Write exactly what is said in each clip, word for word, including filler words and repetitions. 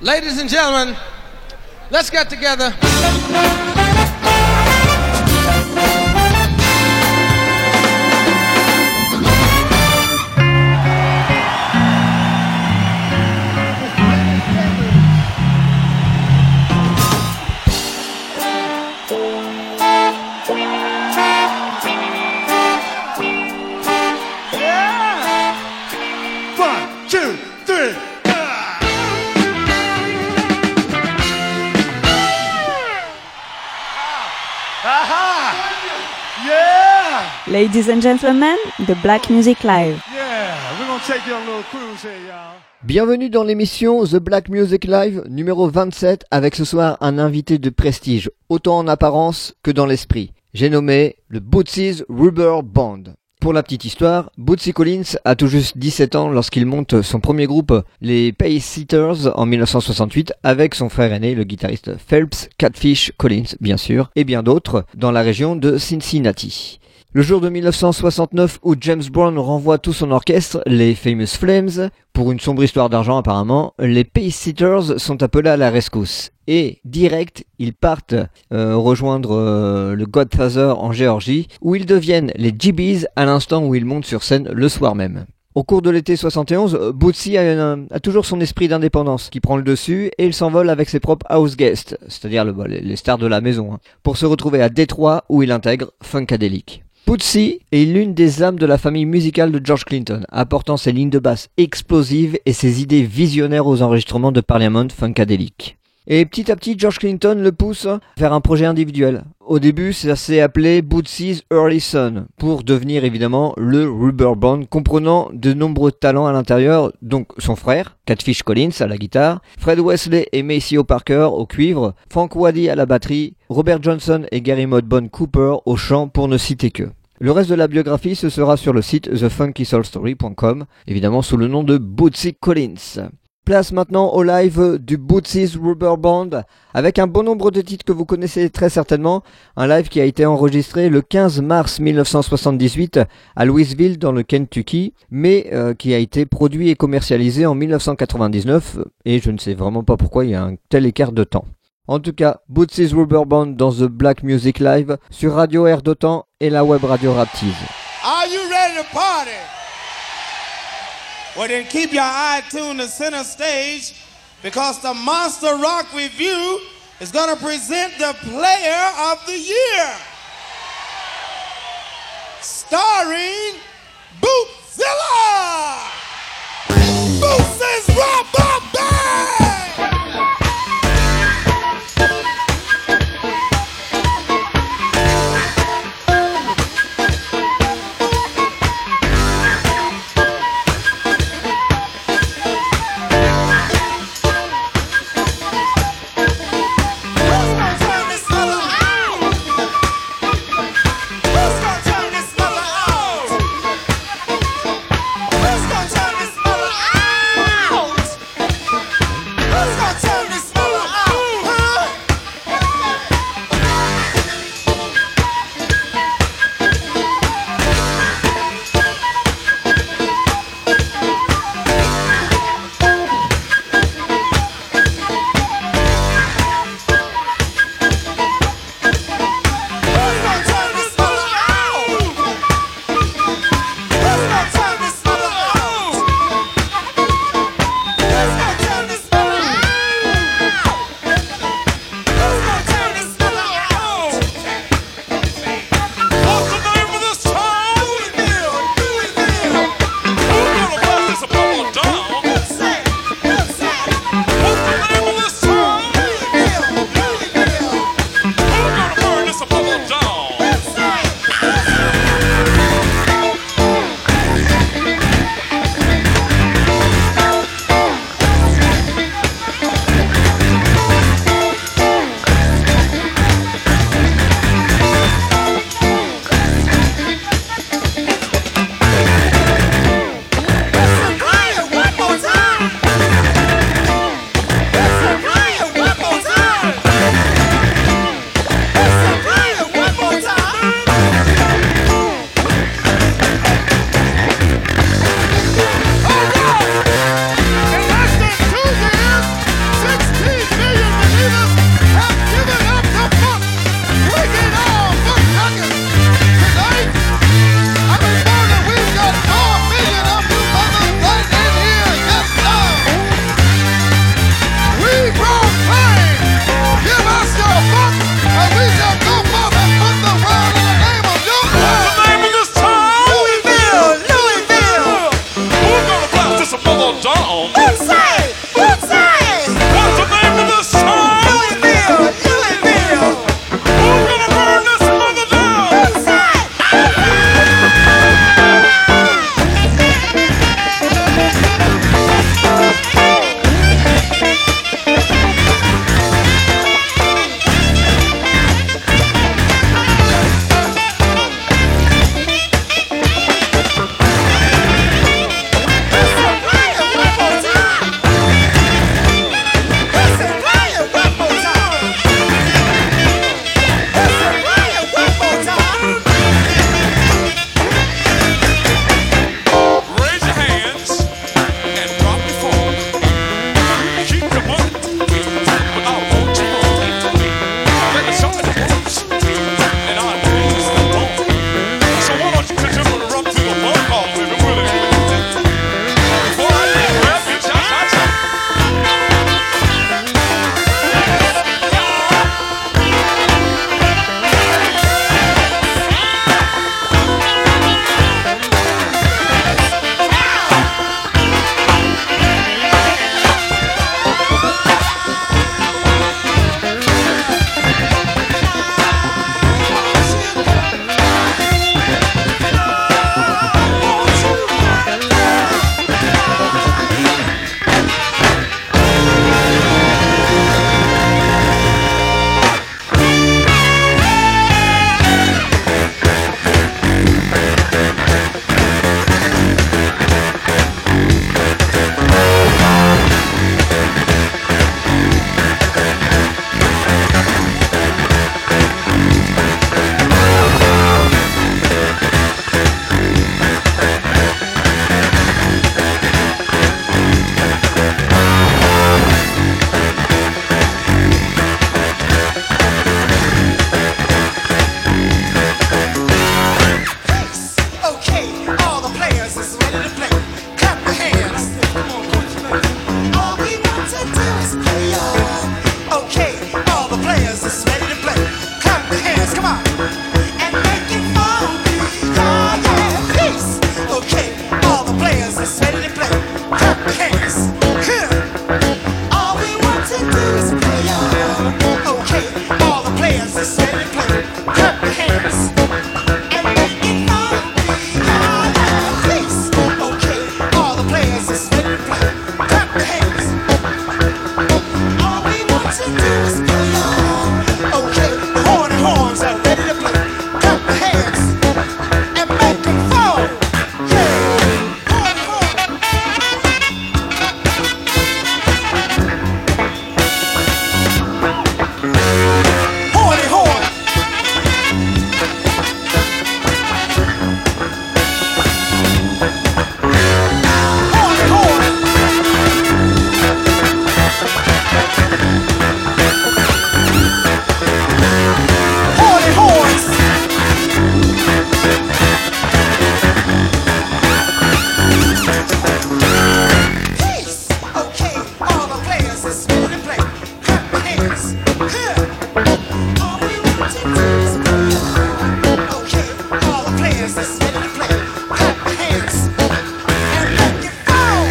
Ladies and gentlemen, let's get together. Ladies and gentlemen, the Black Music Live. Yeah, we're gonna take you on a little cruise here, y'all. Bienvenue dans l'émission The Black Music Live numéro vingt-sept avec ce soir un invité de prestige, autant en apparence que dans l'esprit. J'ai nommé le Bootsy's Rubber Band. Pour la petite histoire, Bootsy Collins a tout juste dix-sept ans lorsqu'il monte son premier groupe, les Pacesetters, en dix-neuf cent soixante-huit, avec son frère aîné, le guitariste Phelps Catfish Collins, bien sûr, et bien d'autres, dans la région de Cincinnati. Le jour de dix-neuf cent soixante-neuf où James Brown renvoie tout son orchestre, les Famous Flames, pour une sombre histoire d'argent apparemment, les Pacesetters sont appelés à la rescousse. Et, direct, ils partent euh, rejoindre euh, le Godfather en Géorgie, où ils deviennent les G Bs à l'instant où ils montent sur scène le soir même. Au cours de l'été soixante et onze, Bootsy a, une, a toujours son esprit d'indépendance qui prend le dessus et il s'envole avec ses propres house guests, c'est-à-dire le, les, les stars de la maison, hein, pour se retrouver à Détroit où il intègre Funkadelic. Bootsy est l'une des âmes de la famille musicale de George Clinton, apportant ses lignes de basse explosives et ses idées visionnaires aux enregistrements de Parliament Funkadelic. Et petit à petit, George Clinton le pousse vers un projet individuel. Au début, ça s'est appelé Bootsy's Early Son, pour devenir évidemment le Rubber Band, comprenant de nombreux talents à l'intérieur, donc son frère, Catfish Collins à la guitare, Fred Wesley et Maceo Parker au cuivre, Frank Waddy à la batterie, Robert Johnson et Gary Modbone Cooper au chant, pour ne citer que. Le reste de la biographie, ce sera sur le site the funky soul story dot com, évidemment sous le nom de Bootsy Collins. Place maintenant au live du Bootsy's Rubber Band, avec un bon nombre de titres que vous connaissez très certainement, un live qui a été enregistré le quinze mars dix-neuf cent soixante-dix-huit à Louisville dans le Kentucky, mais euh, qui a été produit et commercialisé en dix-neuf cent quatre-vingt-dix-neuf, et je ne sais vraiment pas pourquoi il y a un tel écart de temps. En tout cas, Bootsy's Rubber Band dans The Black Music Live sur Radio Air d'Otan et la web radio Raptise. Are you ready to party? Well, then keep your eye tuned to center stage, because the Monster Rock Review is going to present the Player of the Year, starring Bootzilla! Bootsy's Rubber Band! play, y'all. Okay, all the players is ready to play. Clap your hands, come on. And make it funky, yeah, yeah, peace. Okay, all the players is ready to play. Clap your hands. Here. All we want to do is play, y'all. Okay, all the players is ready to play. Clap your hands. And make it funky, yeah, yeah, peace. Okay, all the players is ready to play. Clap your hands. All we want to do is play, y'all. Okay, the horn and horns are ready to play. Clap your hands and make them fall. Yeah, horn and horn. Horn and horn. Horn and horn. Horn and horns. Peace. Okay, all the players is ready to play. Clap your hands. Here. All we want to do is play. Okay, all the players is ready to play. Clap your hands and make it fall.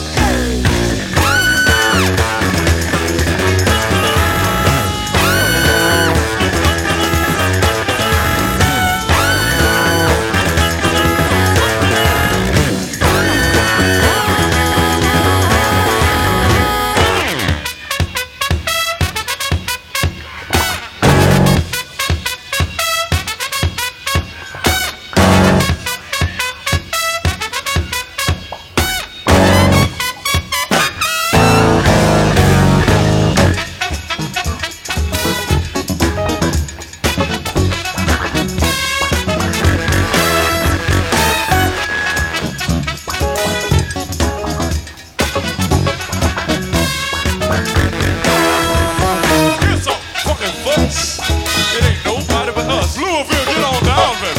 Here's some fucking fuss. It ain't nobody but us. Louisville, get on down, baby.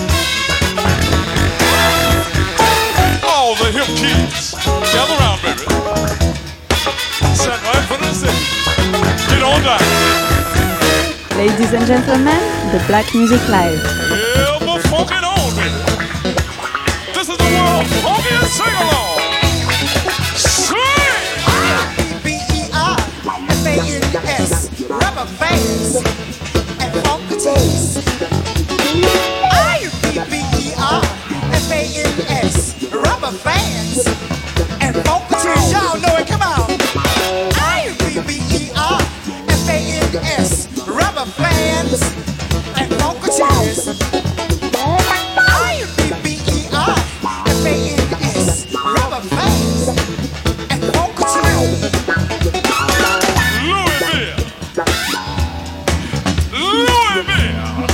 All the hip kids, gather around, baby. Sat right for the city. Get on down. Ladies and gentlemen, the Black Music Live. Yeah, but funkin' on, baby. This is the world funkiest sing-along. Swing! B E R F A N S, rubber bands and funky tees. I B E R F A N S, rubber bands and funky tees. Y'all know it, come on. I B E R F A N S, rubber bands and funky tees. I B E R F A N S, rubber bands and funky tees. Louisville! Louisville!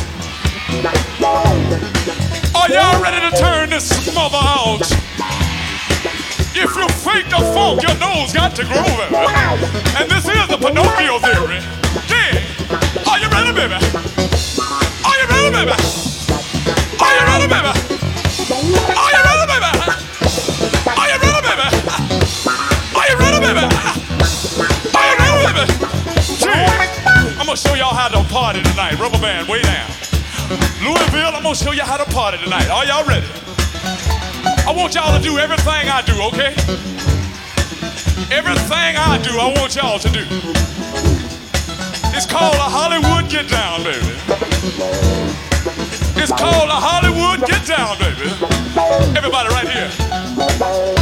Are y'all ready to turn this mother out? If you fake the funk, your nose got to groove it. And this is the Pinocchio theory. Yeah! Are you ready, baby? Are you ready, baby? Are you ready, baby? Are you ready, baby? Are you ready, baby? Are you ready, baby? Are you ready, baby? Yeah! I'm gonna show y'all how to party tonight. Rubber band, way down. Louisville, I'm gonna show you how to party tonight. Are y'all ready? I want y'all to do everything I do, okay? Everything I do, I want y'all to do. It's called a Hollywood Get Down, baby. It's called a Hollywood Get Down, baby. Everybody right here.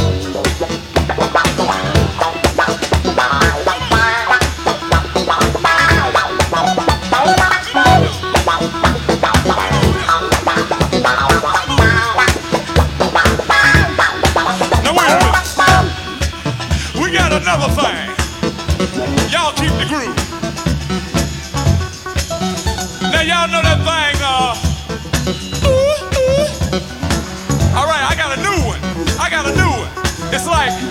Now wait a minute. We got another thing. Y'all keep the groove. Now y'all know that thing, uh, ooh, ooh. All right, I got a new one. I got a new one. It's like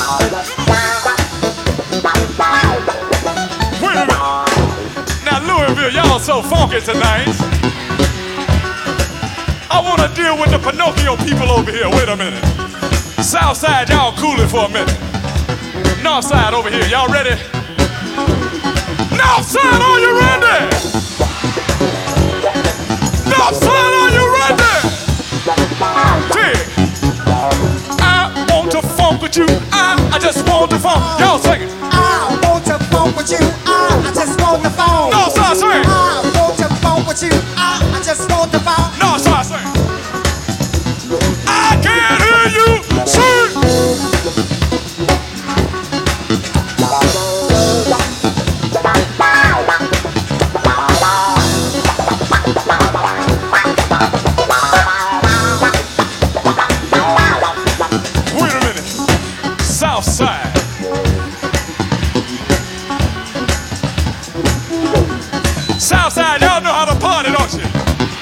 Wait a minute. Now Louisville, y'all so funky tonight. I want to deal with the Pinocchio people over here. Wait a minute. South side, y'all cool it for a minute. North side over here, y'all ready? North side, are you ready? North side, are you ready? Dig. I want to funk with you. I, I just want to funk. Y'all sing it. I want to funk with you. I, I just want to funk. North side, sing. I want to funk with you. I, I just want to funk. North side, sing. I can't hear you sing. Wait a minute. South side. South side, y'all know how to party, don't you?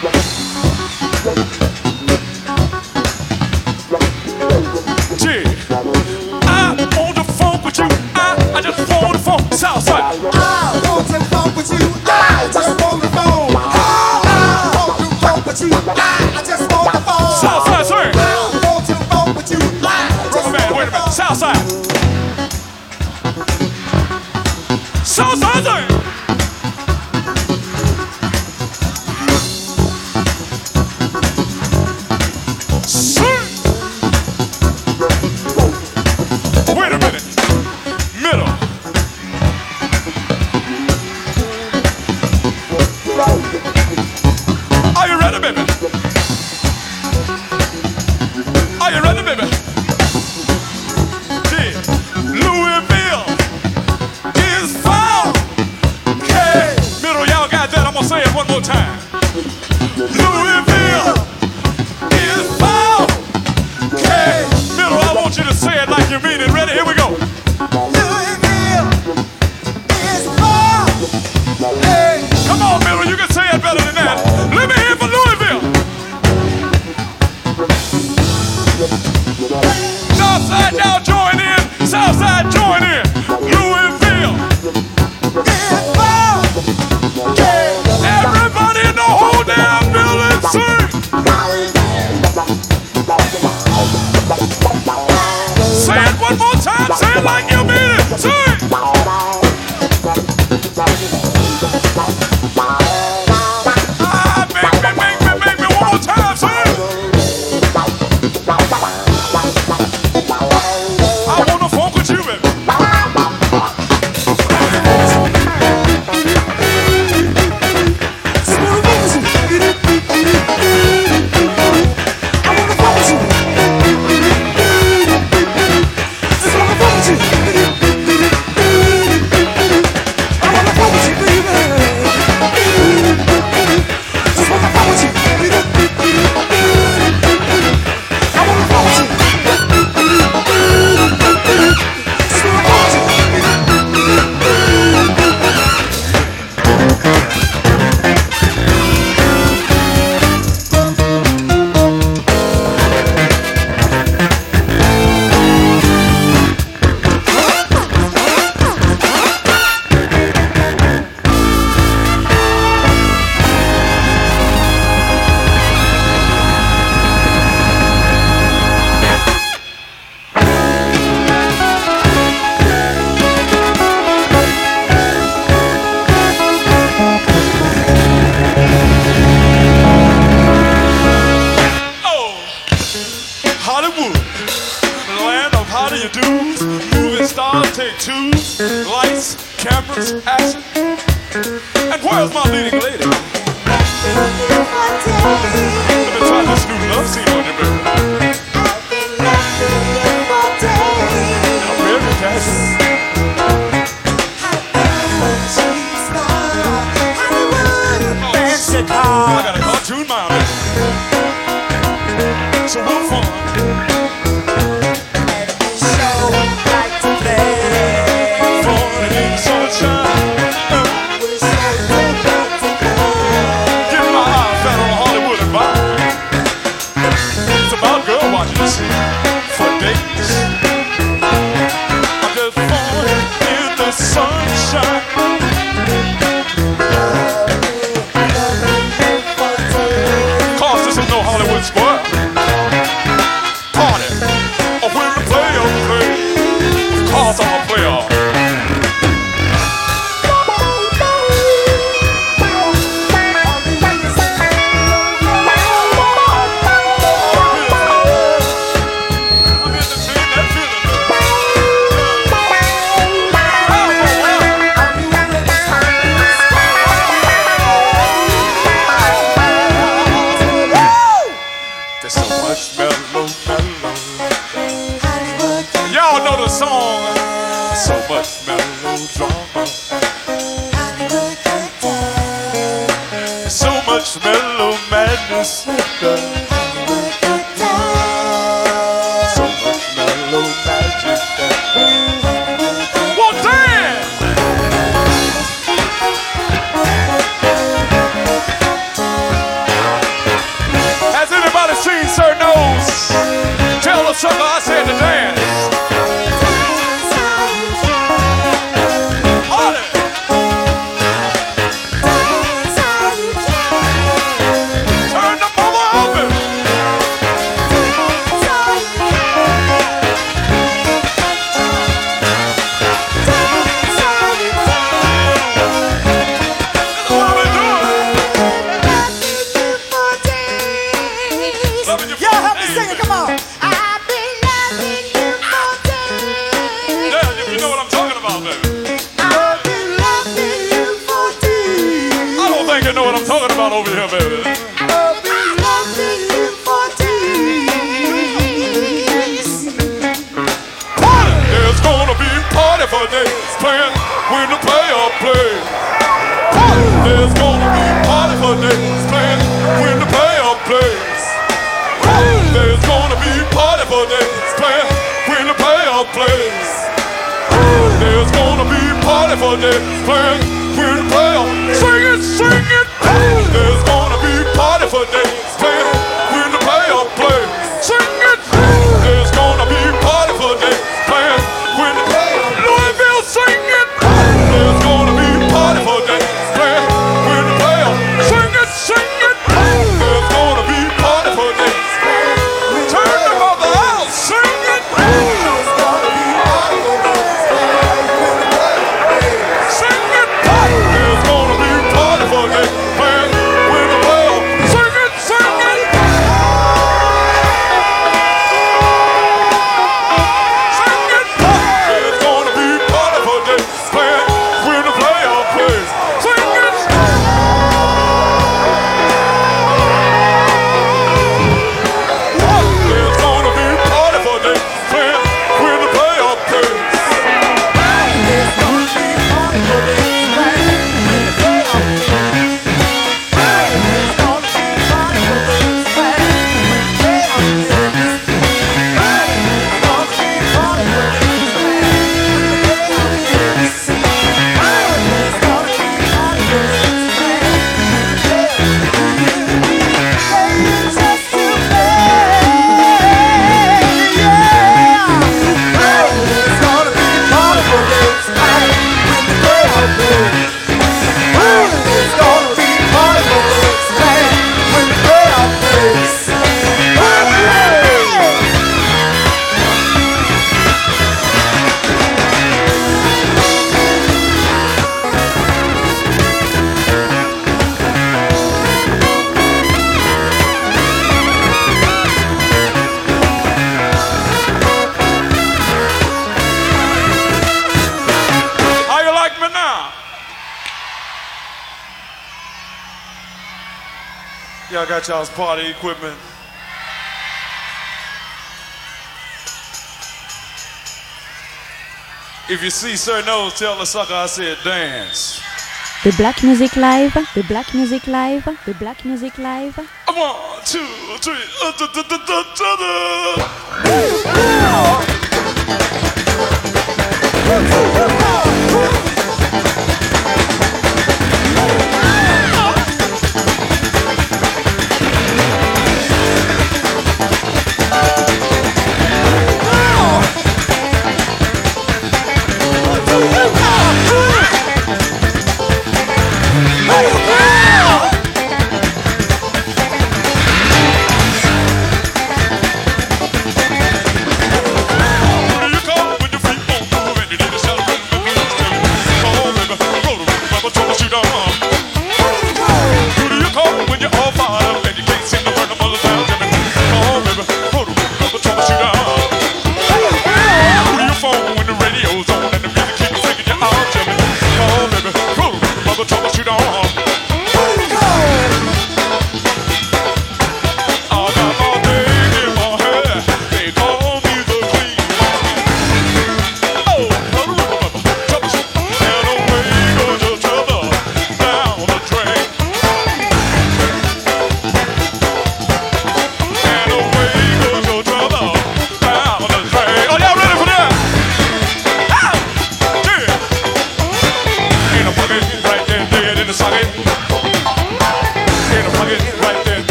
I want to funk with you. I, I just want to funk. South side. I want to funk with you. I just want to funk. I want to funk with you. I just want to funk. South side, sir. I want to funk with you. I just Rubber man, wait a minute. South side. South side, sir. Sir. Wait a minute. Middle. Are you ready, baby? Are you ready, baby? Yeah. Louisville is found. Okay. Middle, y'all got that? I'm gonna say it one more time. Louisville is found. Okay. Middle, I want you to say it like you mean it. Ready? Here we go. Louisville is found. Hey. Come on, Middle, you can say it better than that. Let me hear it for Louisville. North side, y'all join in. South side, join in. Louisville Is found. Everybody in the whole damn building sing. Say it one more time. Say it like you mean it. Sing. Ah, make me, make me, make me one more time. Sing. I wanna funk with you, baby. Hollywood, the land of how do you do? Movie stars take two, lights, cameras, action. And where's my leading lady? Let me try this new love scene on you, baby. I'm very casual. I got a cartoon mind, baby. So we'll fun. Get my eyes out on Hollywood and vibe. It's about girls. know the song. So much melodrama. So much mellow madness. So much mellow magic. Well, damn! Has anybody seen Sir Nose? Tell the sucker I said to dance. Over here, baby. I've been loving you for days. There's gonna be a party for days, playing when the player plays. There's gonna be a party for days, playing when the player plays. There's gonna be a party for days, playing when the player plays. There's gonna be a party for days, playing when the player. Sing it, sing it. There's gonna be a party for days, playing when the player plays. Sing it! There's gonna be a party for days, playing when the player. Louisville, sing it! There's gonna be a party for days, playing when the player. Sing it, sing it! There's gonna be a party for days. Turn the mother out, sing it! There's gonna be a party for days, playing when the player. Sing it! There's gonna be a party for days. Y'all got y'all's party equipment. If you see Sir Nose, tell the sucker I said dance. The Black Music Live, the Black Music Live, the Black Music Live. One, two, three. Uh, da, da, da, da, da, da.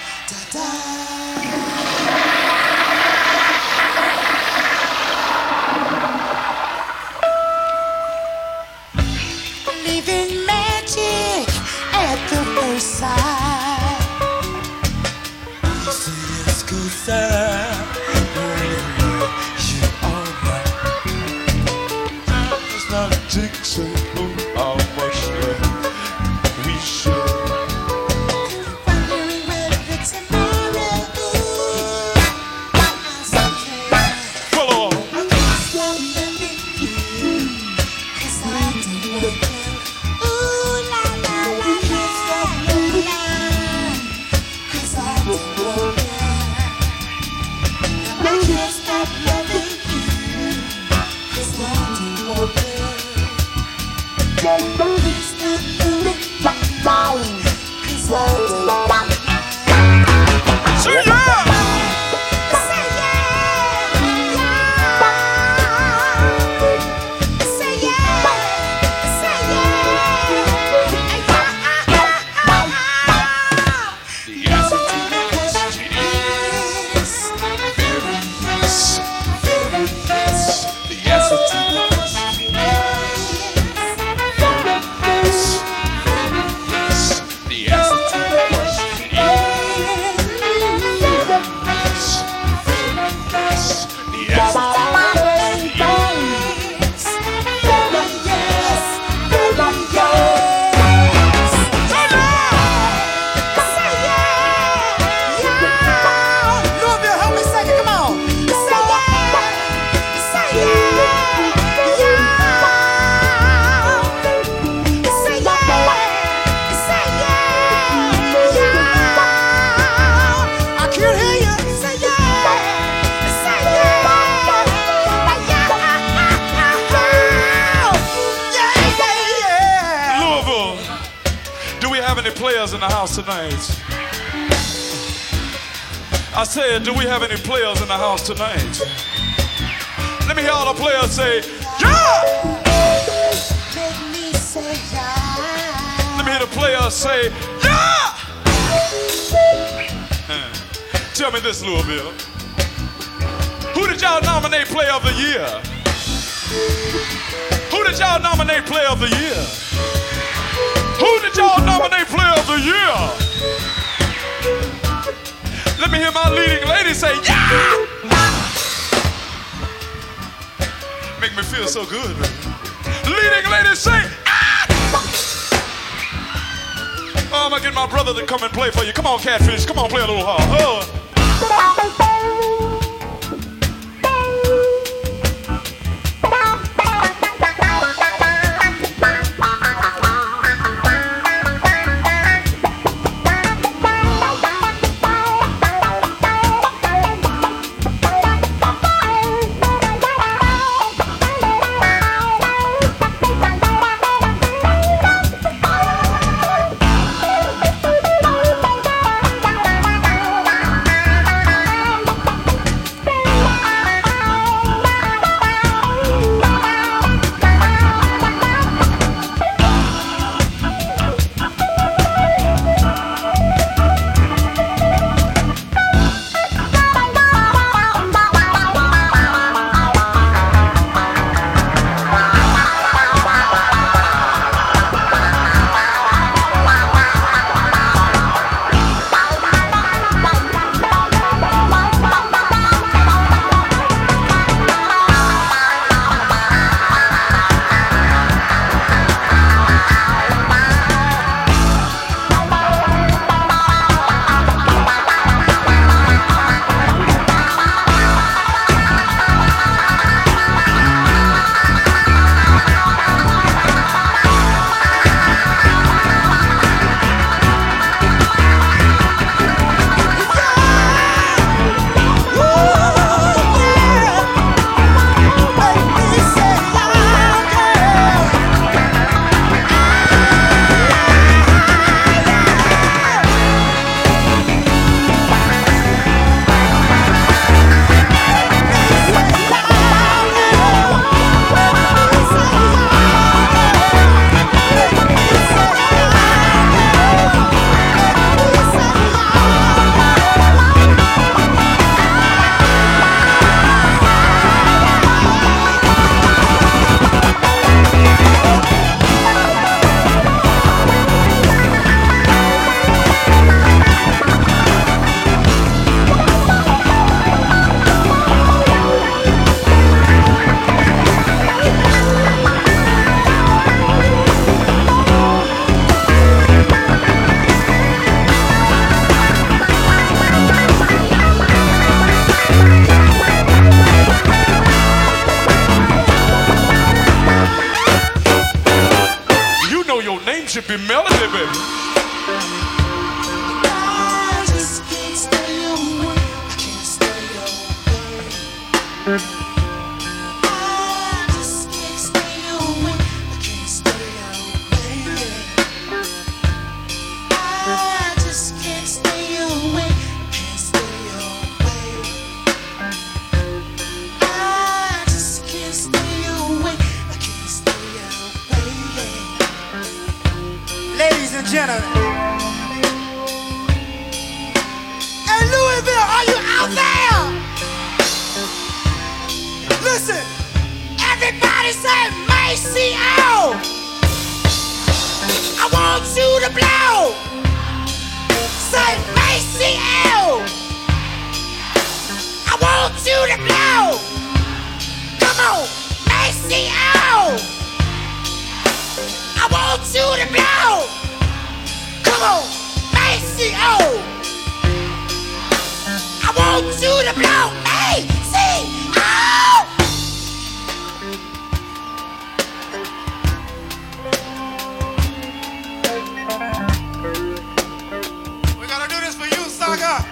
Leaving magic at the first sight. You say yes, 'cause I really love you all right. It's not a Dixon, oh, how much love we share. Wondering whether tomorrow is okay. Follow. I can't stop loving you, 'cause I don't want you. Ooh, la, la, la, la, la, la, 'cause I don't want you. I can't stop loving you, 'cause I don't want you. I can't stop loving you, 'cause I don't want you. Say yeah! Say yeah, yeah. Say yeah, say yeah, yeah. The answer to the question is very yes, very yes. The answer to the question is very yes, very yes. The answer to the question is very yes, very yes. The answer to the question is Louisville, help me sing it, come on. Say yeah, say yeah, yeah. Say yeah, say yeah, yeah. I can't hear you. Say yeah, say yeah, yeah, yeah, yeah. Louisville. Do we have any players in the house tonight? I said, do we have any players in the house tonight? Let me hear all the players say, yeah! Make me say yeah. Let me hear the players say, yeah! Huh. Tell me this, Louisville. Who did y'all nominate Player of the Year? Who did y'all nominate Player of the Year? Who did y'all nominate Player of the Year? Let me hear my leading lady say, yeah! Make me feel so good. Leading lady say, ah! Oh, I'm gonna get my brother to come and play for you. Come on, Catfish. Come on, play a little hard. Oh. could be melody, baby. I just can't stay away. I can't stay away. I just can't stay away. I can't stay away. I just can't stay away. Can't stay away. I just can't stay away. I can't stay away. Ladies and gentlemen. Hey Louisville, are you out there? Listen, everybody say Maceo. I want you to blow. Say Maceo. I want you to blow. Come on, Maceo. I want you to blow. Come on, Maceo. I want you to blow me, see, oh! We're gonna do this for you, Saga.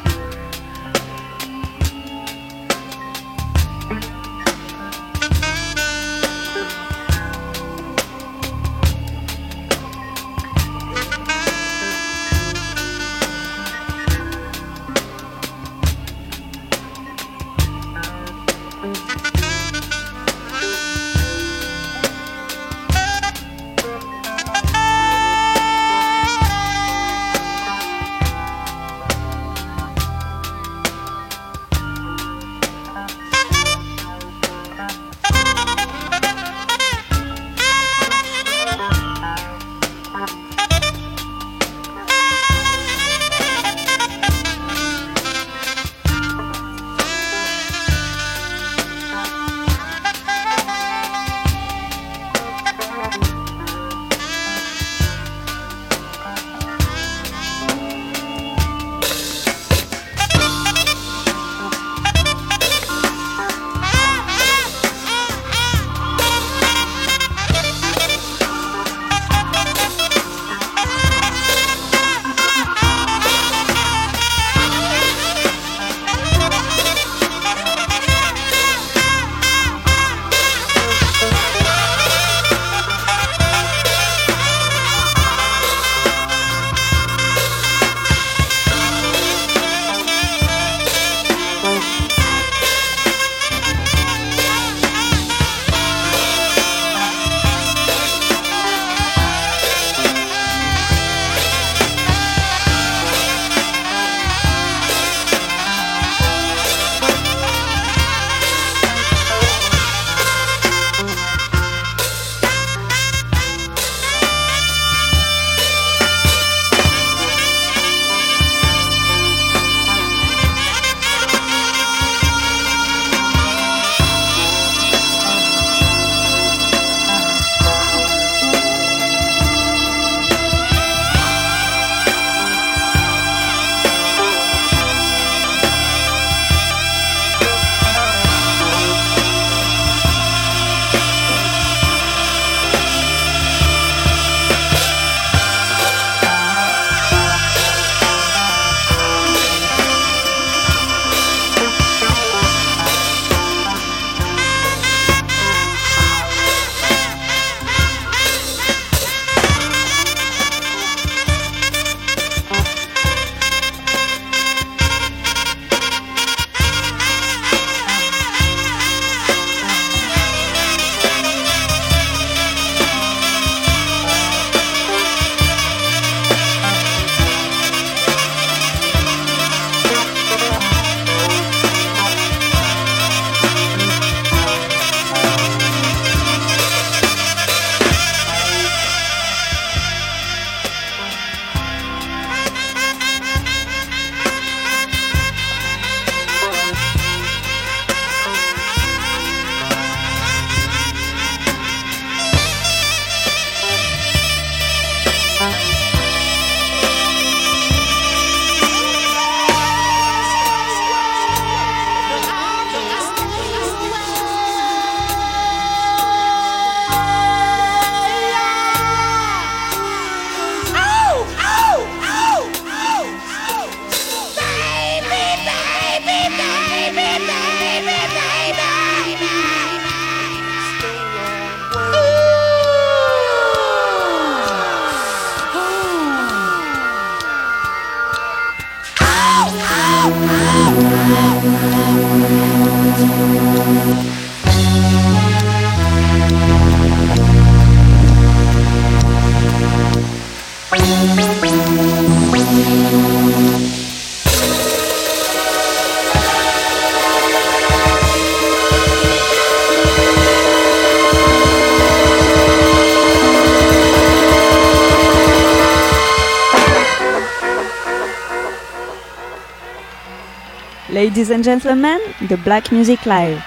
Ladies and gentlemen, the Black Music Live.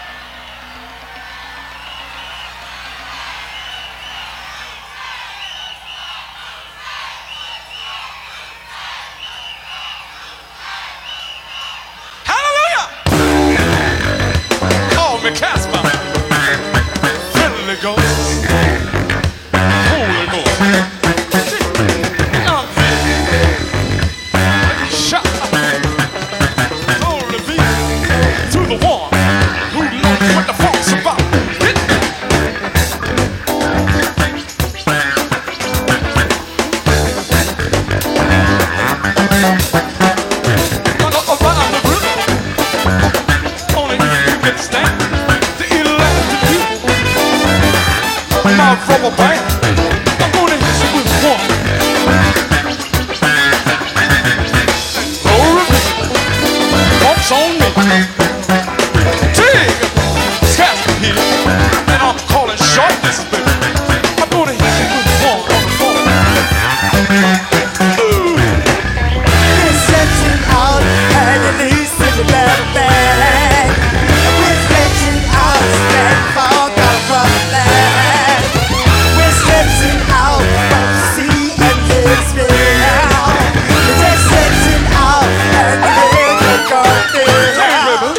Hallelujah! Call me Casper. Friendly Ghost. Holy Ghost. Love me. Shout. Glory be to the one who knows what the funk's about. Hit me. Only you can stand the electric my rubber band. I'm gonna hit you with one. Glory be, bumps on me. Dig, Casper here, and I'm calling short distance, baby. I'm gonna hit you with one on the phone. Ooh. We're stretching out and release in the battle bag. We're stretching out, stand for God from the land. We're stretching out from sea and this now. We're just stretching out and the God Hey, baby.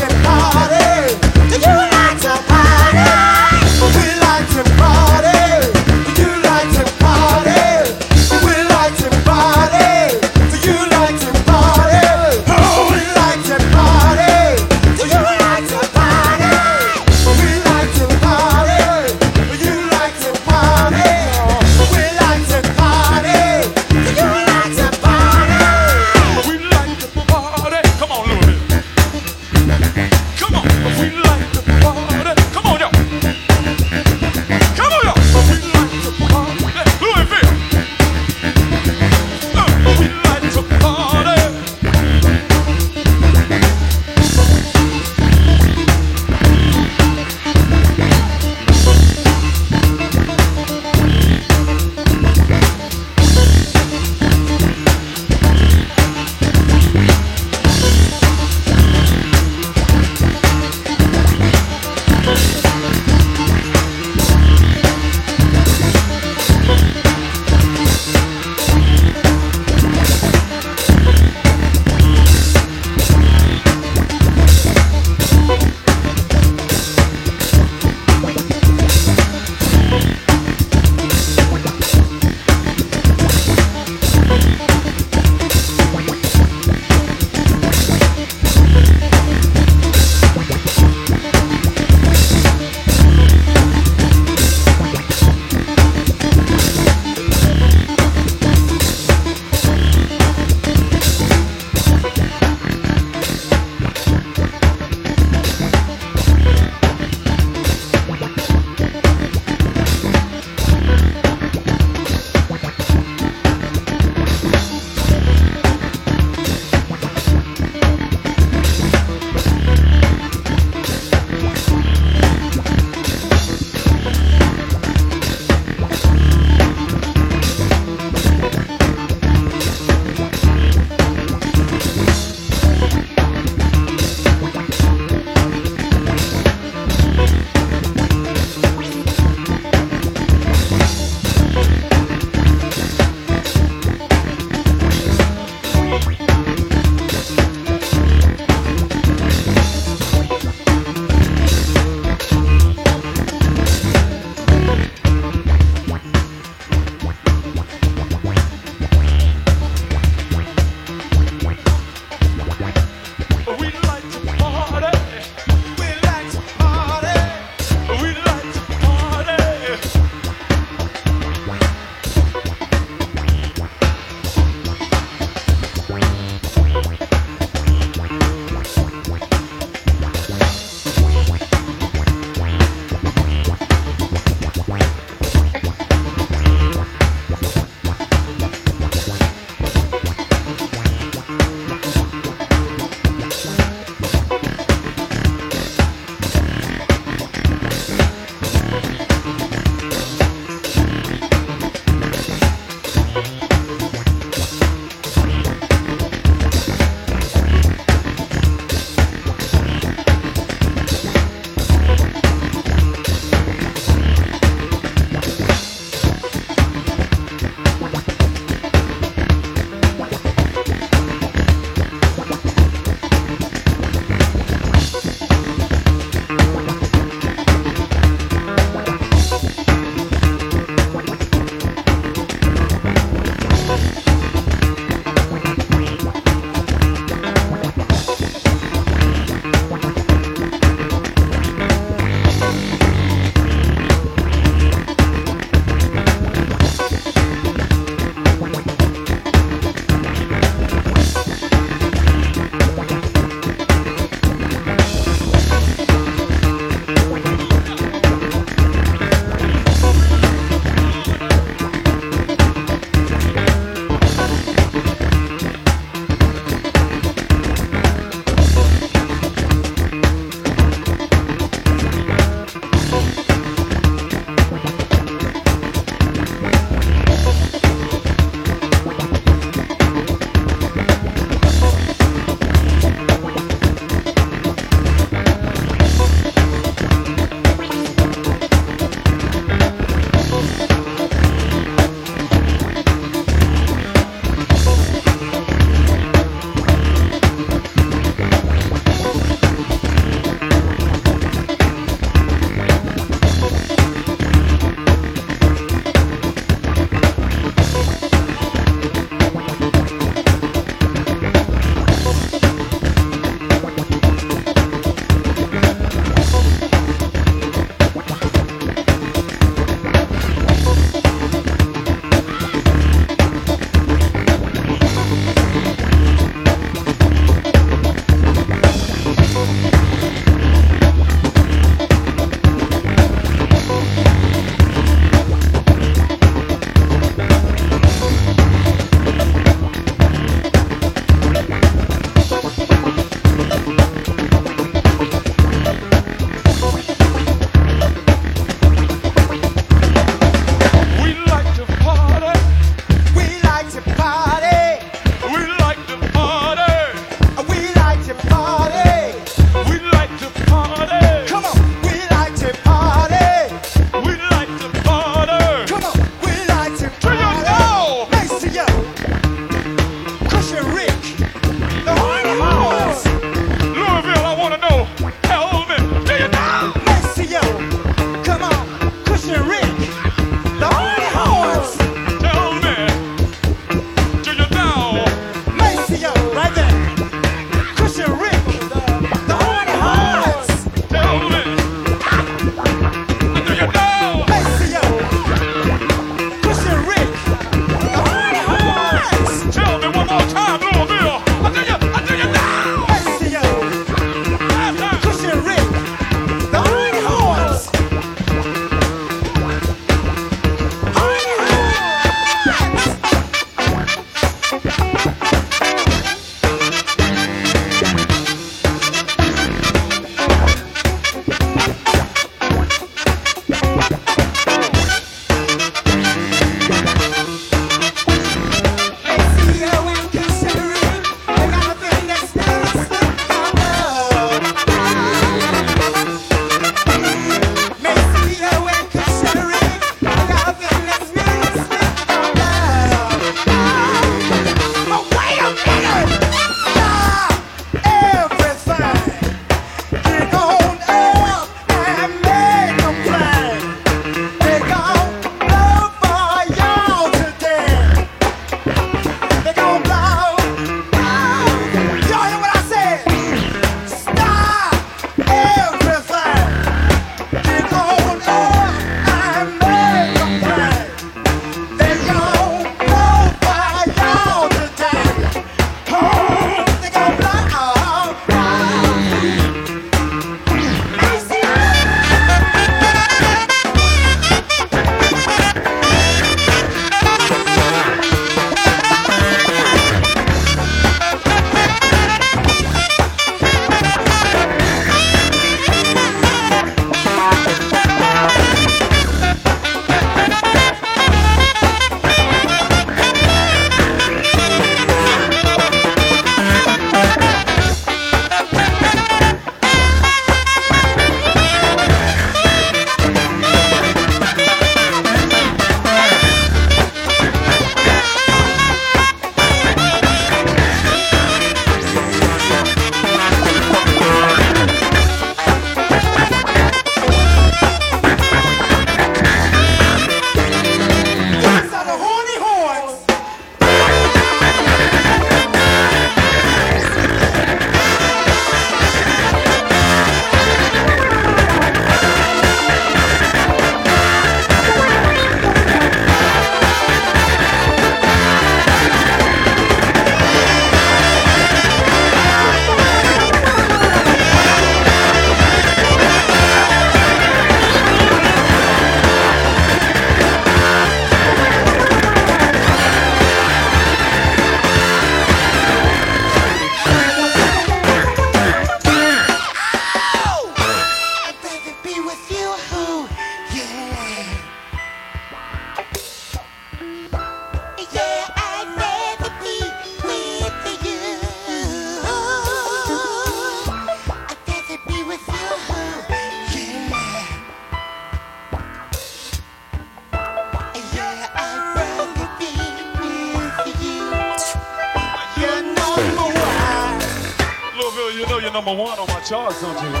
you're number one on my charts, don't you?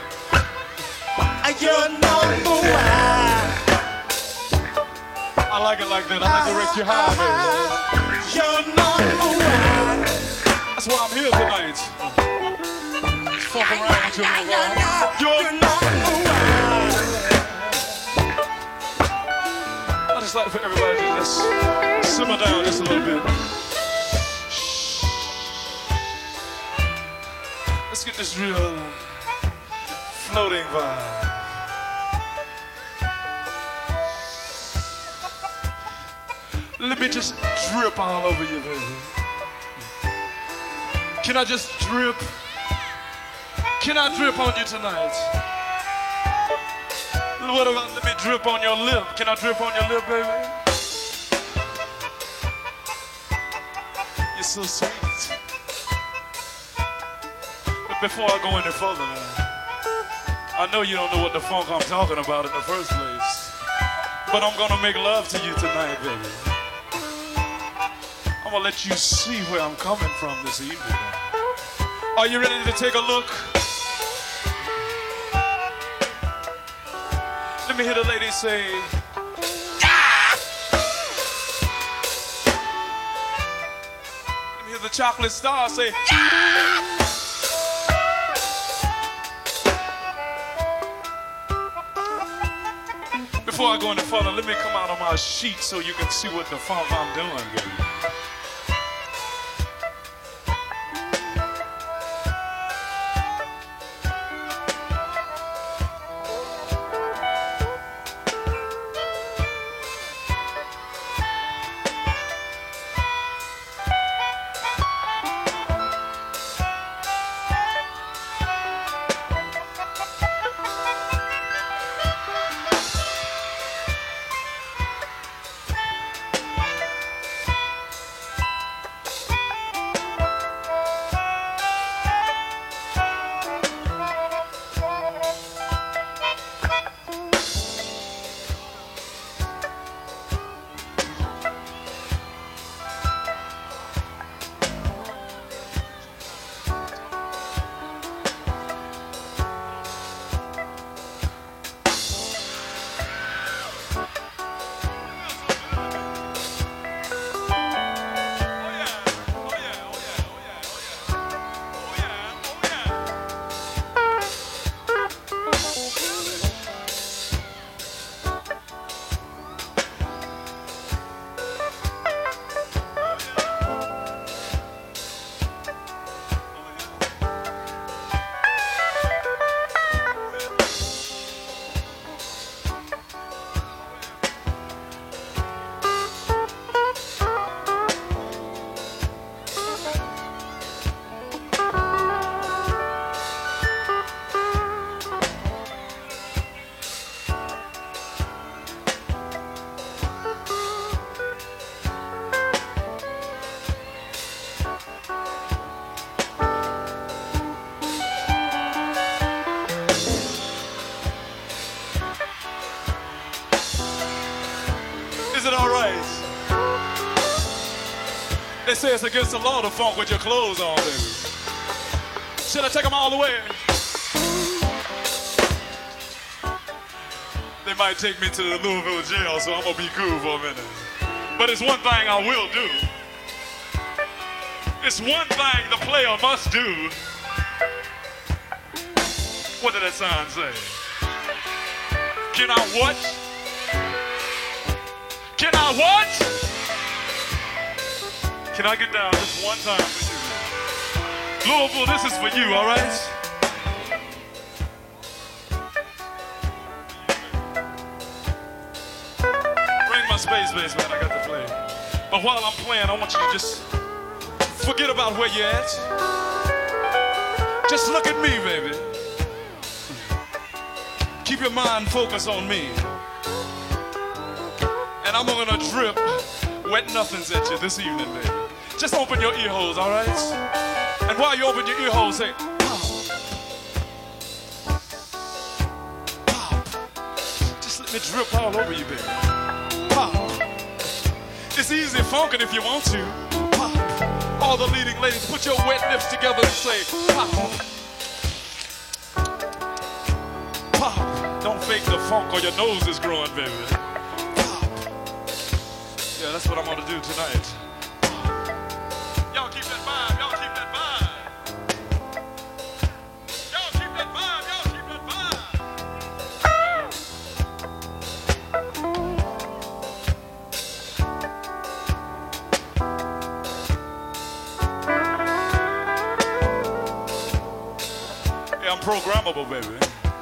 You're number one. I like it like that. I like to rate you high, baby. You're number one. That's why I'm here tonight. Just fuck around with you. You're number one. I just like for everybody to just simmer down just a little bit. Let's get this real floating vibe. Let me just drip all over you, baby. Can I just drip? Can I drip on you tonight? What about let me drip on your lip? Can I drip on your lip, baby? You're so sweet. But before I go any further, man, I know you don't know what the funk I'm talking about in the first place. But I'm gonna make love to you tonight, baby. I'm gonna let you see where I'm coming from this evening. Are you ready to take a look? Let me hear the lady say, ah! Let me hear the chocolate star say, ah! Before I go any further, let me come out of my sheet so you can see what the funk I'm doing, baby. Is it all right? They say it's against the law to funk with your clothes on, baby. Should I take them all the way? They might take me to the Louisville jail, so I'm gonna be cool for a minute. But it's one thing I will do. It's one thing the player must do. What did that sign say? Can I what? Can I what? Can I get down just one time with you? Louisville, this is for you, all right? Bring my space bass, man, I got to play. But while I'm playing, I want you to just forget about where you're at. Just look at me, baby. Keep your mind focused on me. And I'm gonna drip wet nothings at you this evening, baby. Just open your ear holes, all right? And while you open your ear holes, say, pop. Pop. Just let me drip all over you, baby. Pop. It's easy funkin' if you want to. Pop. All the leading ladies, put your wet lips together and say, pop. fake the funk or your nose is growing, baby. Yeah, that's what I'm gonna do tonight. Y'all keep that vibe, y'all keep that vibe. Y'all keep that vibe, y'all keep that vibe. Yeah, I'm programmable, baby.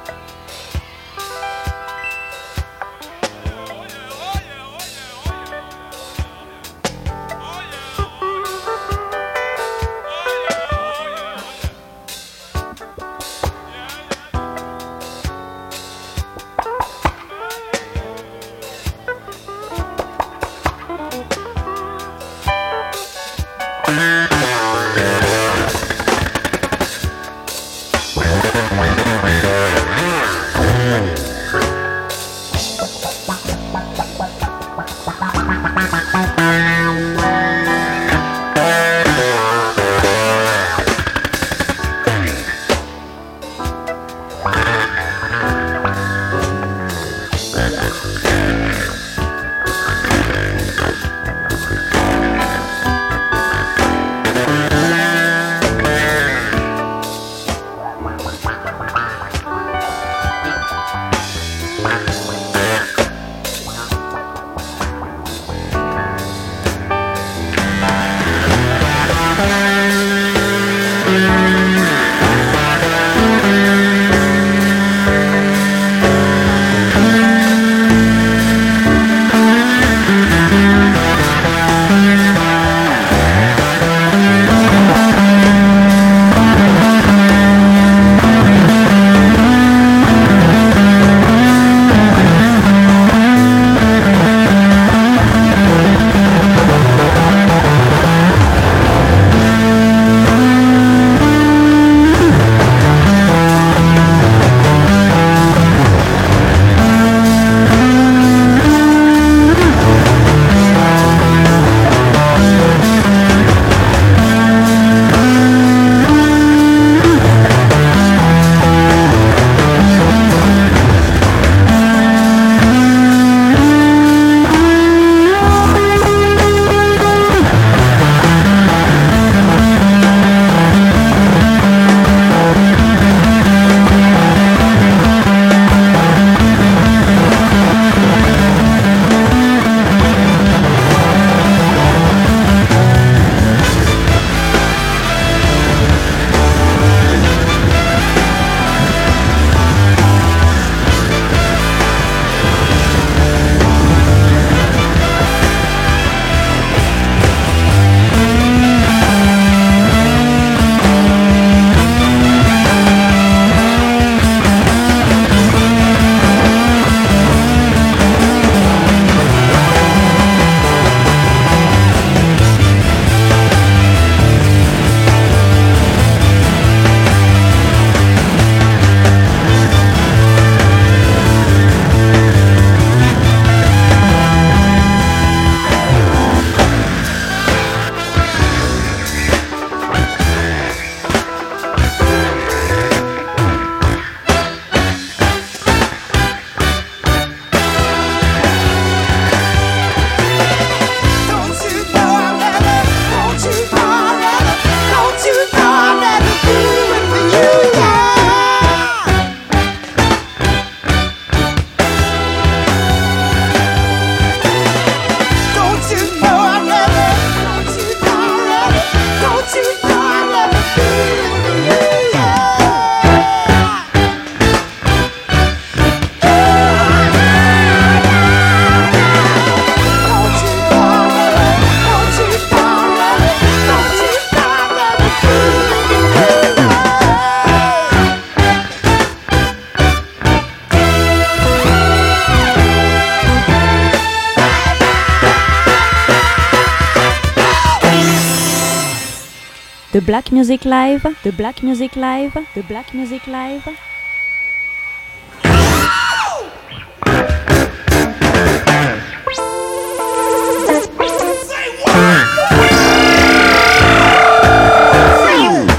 The Black Music Live, The Black Music Live, The Black Music Live.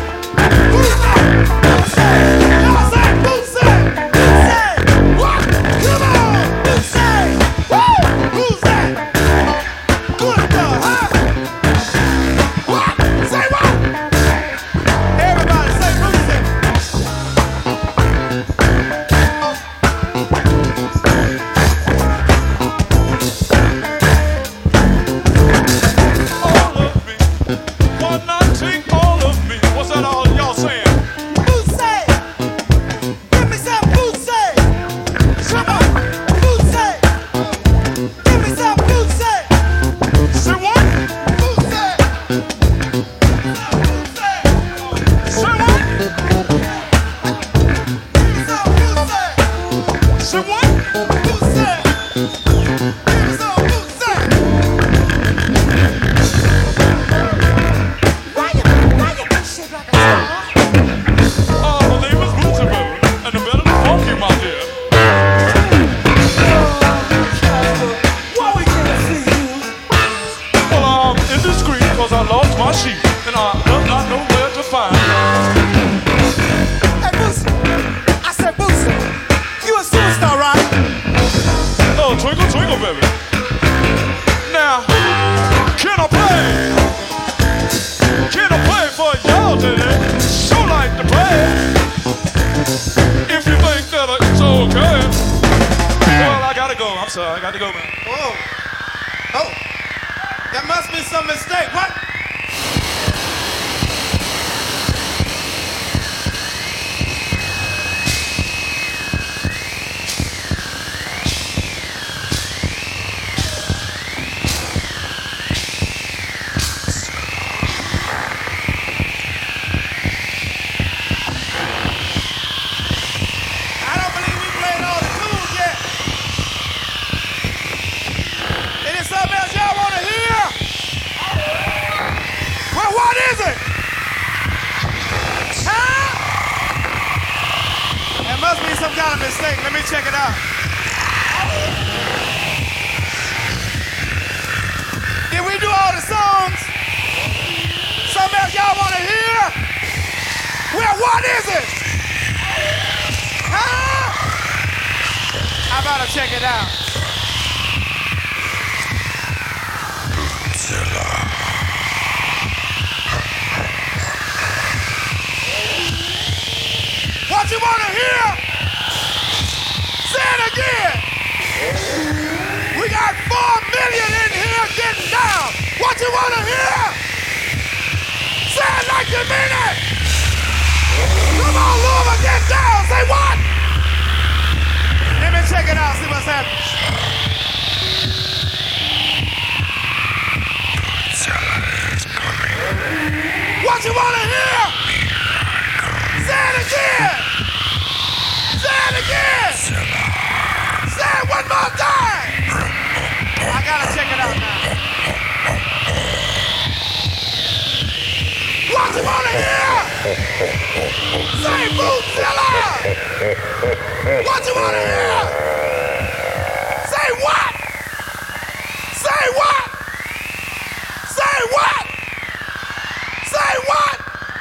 Say what? I lost my sheep and I do not know where to find her. Hey, Boosie. I said, Boosie, you a superstar, right? Oh, twinkle, twinkle, baby. Now, can I play? Can I play for y'all today? Sure like to play. If you think that it's okay. Well, I gotta go. I'm sorry. I gotta go, man. Whoa. Oh. There must be some mistake. What? I don't believe we played all the tunes yet. Is there something else y'all want to hear? Well, what is it? Huh? There must be some kind of mistake. Let me check it out. Did we do all the songs? Something else y'all want to hear? Well, what is it? Huh? I better check it out. What you want to hear? Say it again. We got four million in here getting down. What you want to hear? Say it like you mean it. Come on, Louisville, get down. Say what? Let me check it out, see what's happening. What you want to hear? Say it again. Say it again. Say it one more time. I gotta check it out now. What you want to hear? Say Bootzilla! What you want to hear? Say what? Say what? Say what? Say what?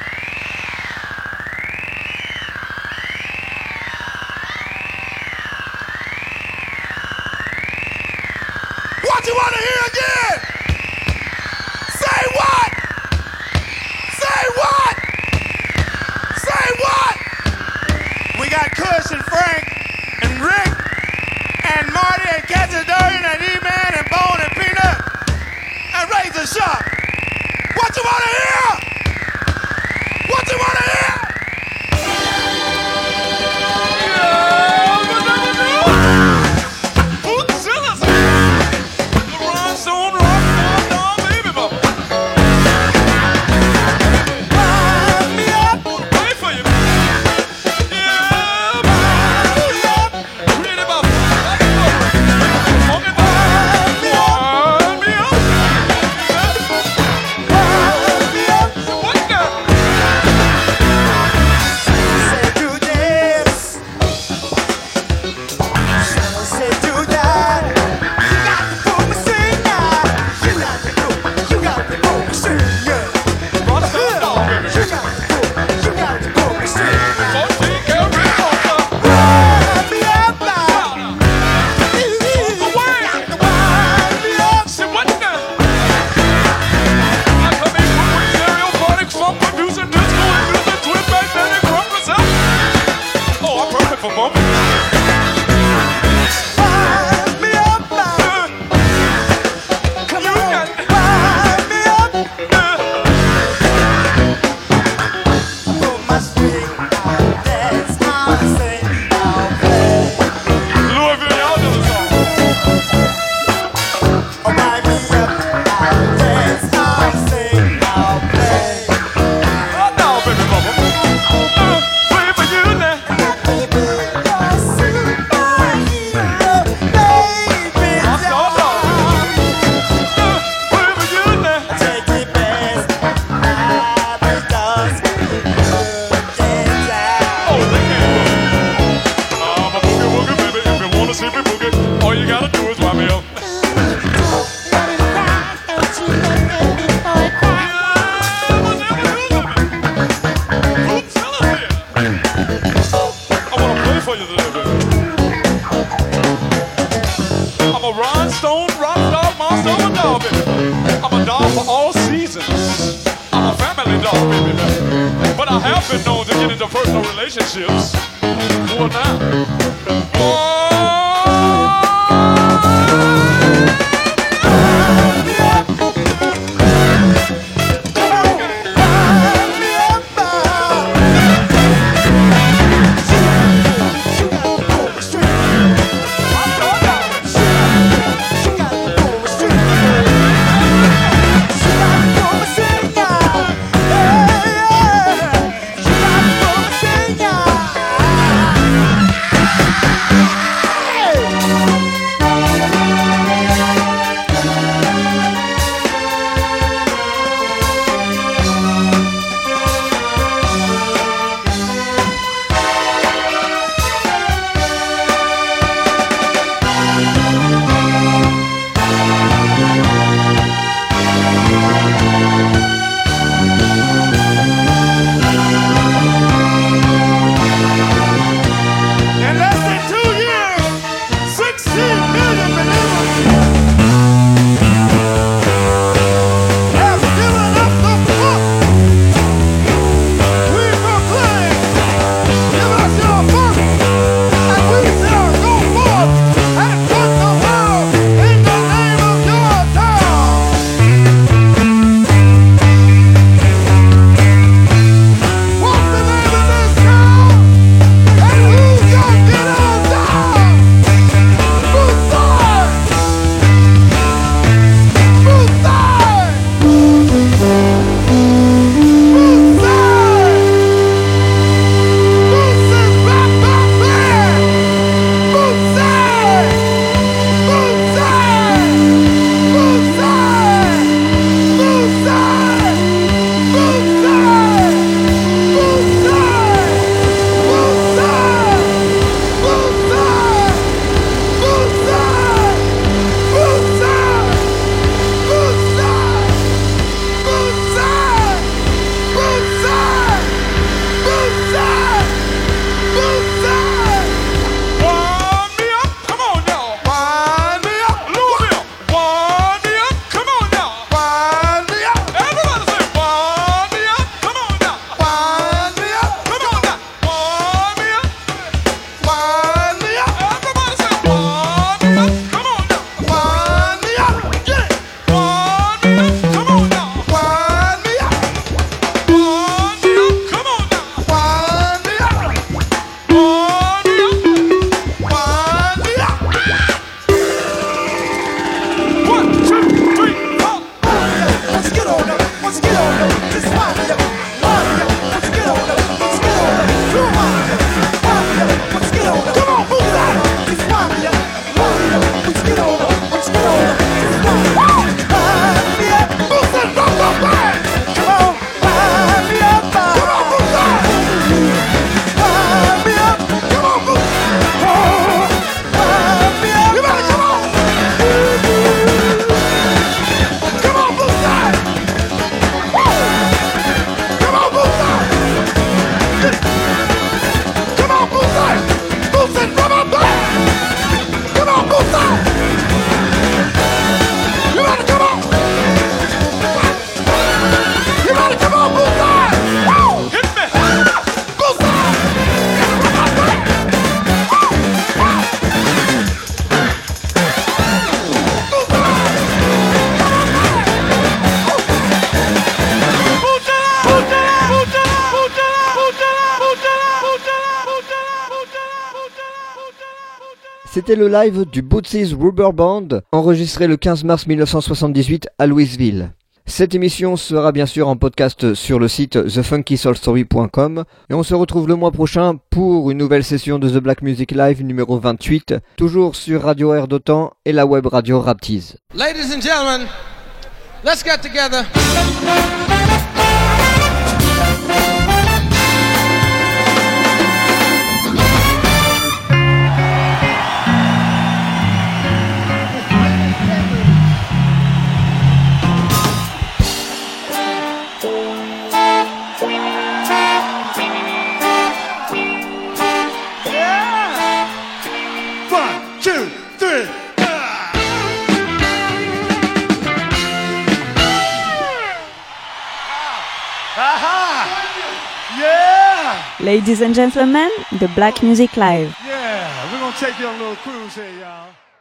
What you want to hear again? Say what? Say what? Say what? We got Kush and Frank and Rick and Marty and Catcher Durian and E-Man and Bone and Peanut and Razor Sharp. What you want to hear? What you want to hear? Bootzilla, the rhinestone rock, down, down, baby, mama. Wind me up, wait for you. Yeah, wind me up. Ready about that. lost I'm a dog, baby. I'm a dog for all seasons. I'm a family dog, baby. But I have been known to get into personal relationships. Well, now. Oh. C'était le live du Bootsie's Rubber Band, enregistré le quinze mars mille neuf cent soixante-dix-huit à Louisville. Cette émission sera bien sûr en podcast sur le site the funky soul story point com et on se retrouve le mois prochain pour une nouvelle session de The Black Music Live numéro vingt-huit, toujours sur Radio Air d'Otan et la web radio Raptease. Ladies and gentlemen, let's get together. One, two, three. Aha! Yeah! Ladies and gentlemen, the Black Music Live. Yeah, we're gonna take you on a little cruise here, y'all.